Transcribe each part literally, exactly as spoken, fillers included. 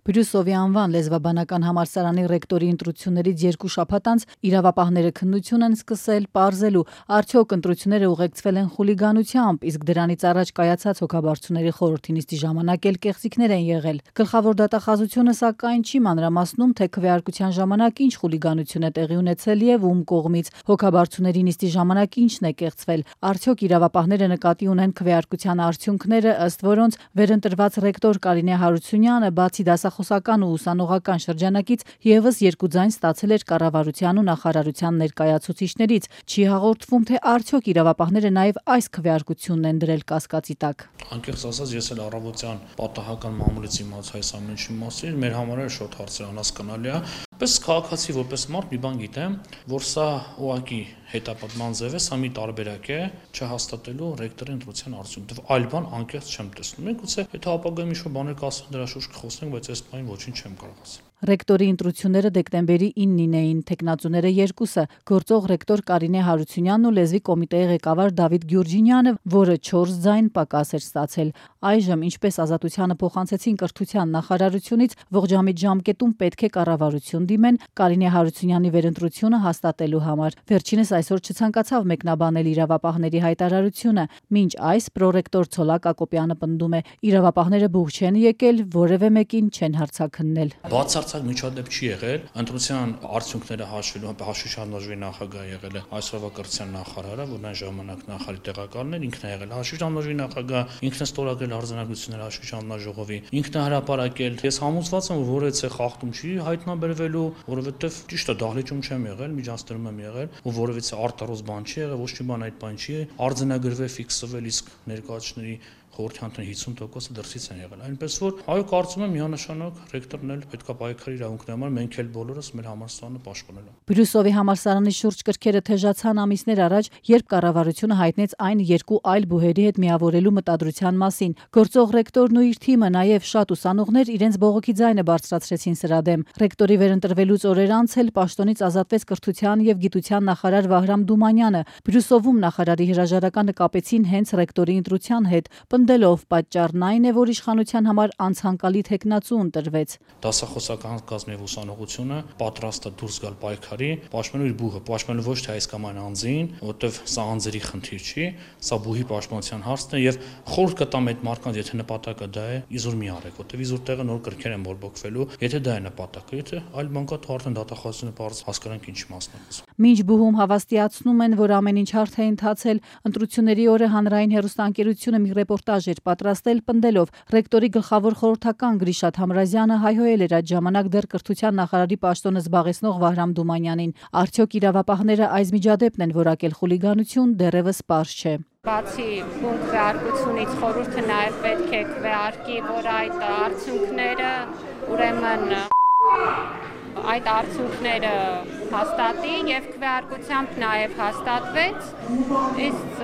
Բրյուսովի անվան լեզվաբանական համալսարանի ռեկտորի ընտրություններից երկու շաբաթ անց իրավապահները քննություն են սկսել պարզելու, արդյոք ընտրությունները ուղեկցվել են խուլիգանությամբ, իսկ դրանից առաջ կայացած հոգաբարձուների խորհրդի նիստի ժամանակ էլ կեղծիքներ են եղել։ Գլխավոր դատախազությունը սակայն չի մանրամասնում, թե քվեարկության ժամանակ ինչ խուլիգանություն է տեղի ունեցել եւ ում կողմից, հոգաբարձուների նիստի ժամանակ ինչն է կեղծվել, արդյոք իրավապահները նկատի ունեն քվեարկության արդյունքները, ըստ որոնց վերընտրված ռեկտոր Կարինե Հարությունյանը բացի դասախոսական ու ուսանողական շրջանակից ևս երկու ձայն ստացել էր կառավարության ու նախարարության ներկայացուցիչներից, չի հաղորդվում, թե արդյոք իրավապահները նաև այս քվեարկությունն են դրել կասկածի տակ։ Անկեղծ ասած, ես էլ առավոտյան պատահական մամուլից իմացա այս ամեն ինչի մասին, մեր համար էլ շոտ հարցեր անհասկանալի է։ Պես քաղաքացի, որպես մարդ մի բան գիտեմ, որ սա ուղղակի հետապնդման ձև է, սա մի տարբերակ է չհաստատելու ռեկտորի ընտրության արդյունքը, այլ բան անկեղծ չեմ տեսնում։ Մենք գուցե եթե ապագայում ինչ-որ բաներ կասեն, դրա շուրջ կխոսենք, բայց այս բանին ոչինչ չեմ կարող ասել։ Ռեկտորի ընտրությունները դեկտեմբերի իննին էին, թեկնածուները երկուսը, գործող ռեկտոր Կարինե Հարությունյանն ու լեզվի կոմիտեի ղեկավար Դավիթ Գյուրջինյանը, որը չորս ձայն պակաս էր ստացել։ Այժմ, ինչպես Ազատությանը փոխանցեցին կրթության նախարարությունից, ողջամիտ ժամկետում պետք է կառավարություն դիմեն Կարինե Հարությունյանի վերընտրությունը հաստատելու համար։ Վերջինս այսօր չցանկացավ մեկնաբանել իրավապահների հայտարարությունը, մինչ այս պրոռեկտոր Ցոլակ Ակոպյանը պնդում է, իրավապահները բուխ չեն եկել, որևէ մեկին չեն հարցաքննել։ Բացարձակ միջադեպ չի եղել, ընտրության արդյունքները հաշվելու հաշվիչանաժողովի նախագահը եղել է այսօրվա կրթության նախարարը, որն այն ժամանակ նախարարի տեղակալն էր, ինքն է եղել հաշվիչանաժողովի նախագահ, ինքն է ստորագրել արձանագրությունները հաշվիչանաժողովի, ինքն է հրապարակել։ Ես համոզված եմ, որ որևէ խախտում չի հայտնաբերվելու, որովհետև ճիշտ է, դահլիճում չեմ եղել, միջանցներում եմ եղել, ու որևէ արտարոց բան չի եղել, ոչ մի բան այդ բան չի, արձանագրվել, ֆիքսվել, իսկ ներկայացուցիչների խորհրդանիշի հիսուն տոկոսը դրսից են եղել։ Այնպես որ այո, կարծում եմ միանշանակ ռեկտորն էլ պետք է պայքարի իրավունքների համար, մենք էլ բոլորս մեր համալսարանը պաշտպանելու։ Բրյուսովի համալսարանի շուրջ կրքերը թեժացան ամիսներ առաջ, երբ կառավարությունը հայտնեց այն երկու այլ բուհերի հետ միավորելու մտադրության մասին։ Գործող ռեկտորն ու իր թիմը, նաև շատ ուսանողներ իրենց բողոքի ձայնը բարձրացրեցին սրա դեմ։ Ռեկտորի վերընտրվելուց օրեր անց էլ պաշտոնից ազատվեց կրթության եւ գիտության նախարար Վահրամ Դումանյանը։ Բրյուսովում նախարարի հրաժարականը կապեցին հենց ռեկտորի ընտրության հետ, պնդելով պատճառն այն է, որ իշխանության համար անցանկալի թեկնածու ընտրվեց։ Դասախոսական կազմի եւ ուսանողությունը պատրաստ է դուրս գալ պայքարի, պաշտպանելու իր բուհը, պաշտպանելու ոչ թե այս կամ այն անձին, որովհետեւ սա անձերի խնդիր չի, սա բուհի պաշտպանության հարցն է եւ խորհուրդ կտամ այդ մարդկանց, եթե նպատակը դա է, իզուր մի արեք, որովհետեւ իզուր տեղը նոր կրքեր են բորբոքվելու, եթե դա է նպատակը, եթե այլ բան կա, თუ արդեն դատախազությունը բարձ հասկանանք ինչ մասն է։ Մինչ բուհում հավաստիացնում են, որ ամեն ինչ հարթ է ընթացել, ընտրությունների օրը հանրային հեռուստաընկերությունը մի ռեպորտաժ էր պատրաստել, պնդելով ռեկտորի գլխավոր խորհրդական Գրիշատ Համրազյանը հայհոյել էր այդ ժամանակ դեռ կրթության նախարարի պաշտոնը զբաղեցնող Վահրամ Դումանյանին։ Արդյոք իրավապահները այս միջադեպն են որակել խուլիգանություն, դեռևս պարզ չէ։ Բացի բուն քվեարկությունից խորհուրդը նաև պետք է քվեարկի, որ այդ արդյունքները ուրեմն այդ արդյունքները հաստատի եւ քվեարկությամբ նաև հաստատվեց, իսկ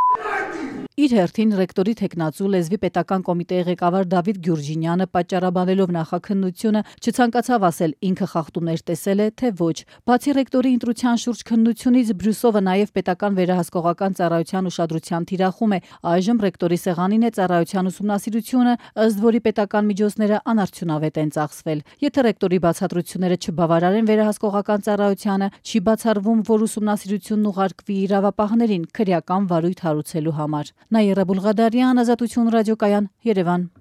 Իր հերթին ռեկտորի թեկնածու լեզվի պետական կոմիտեի ղեկավար Դավիթ Գյուրջինյանը պատճառաբանելով նախաքննությունը չցանկացավ ասել ինքը խախտումներ տեսել է, թե ոչ։ Բացի ռեկտորի ընտրության շուրջ քննությունից Բրյուսովը նաև պետական վերահսկողական ծառայության ուշադրության թիրախում է։ Այժմ ռեկտորի սեղանին է ծառայության ուսումնասիրությունը, ըստ որի պետական միջոցները անարդյունավետ են ծախսվել։ Եթե ռեկտորի բացատրությունները չբավարարեն վերահսկողական ծառայությանը, չի բացառվում, որ ուսումնասիրությունն ուղարկվի իրավապահներին քրեական վարույթ հարուցելու համար։ Նաիրա Բուլղադարյան, Ազատություն ռադիոկայան, Երևան։